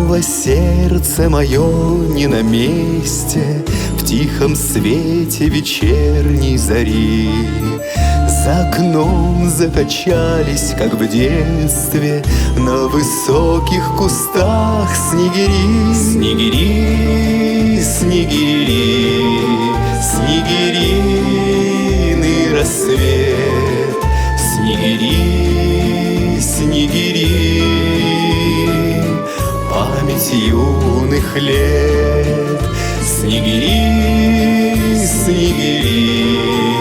Снова сердце мое не на месте, в тихом свете вечерней зари. За окном закачались, как в детстве, на высоких кустах снегири. Снегири, снегири, снегириный рассвет. Снегири, снегири, память юных лет. Снегири, снегири,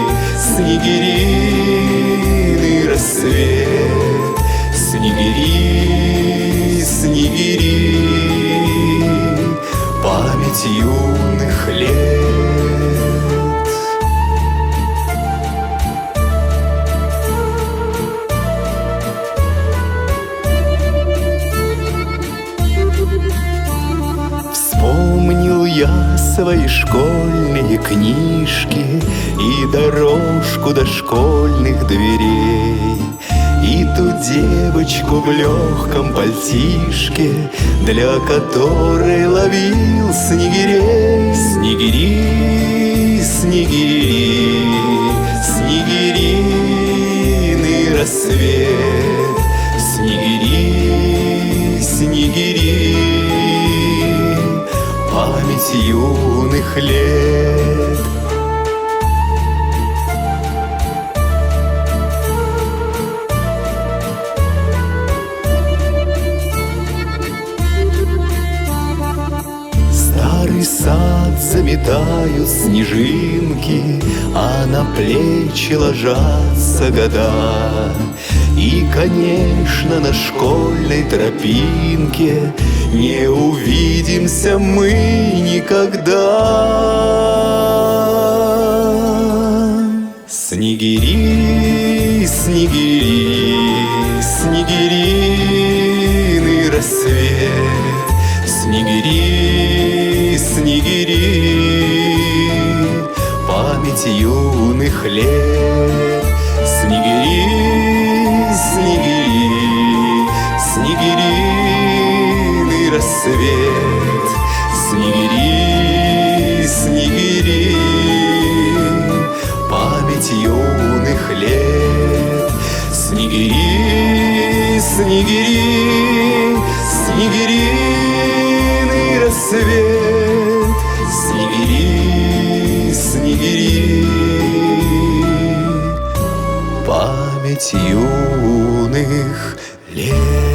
снегириный рассвет. Снегири, снегири, память юных лет. Вспомнил я свои школьные книжки и дорожку до школьных дверей, и ту девочку в легком пальтишке, для которой ловил снегирей. Снегири, снегири, снегириный рассвет. Снегири, снегири, память юных лет. Старый сад заметают снежинки, а на плечи ложатся года. И, конечно, на школьной тропинке не увидимся мы никогда. Снегири, снегири, снегириный рассвет. Снегири, снегири, память юных лет. Снегири, снегири, снегириный рассвет. Снегири, снегири, память юных лет. Снегири, снегири, снегириный рассвет. Снегири, снегири, память юных лет.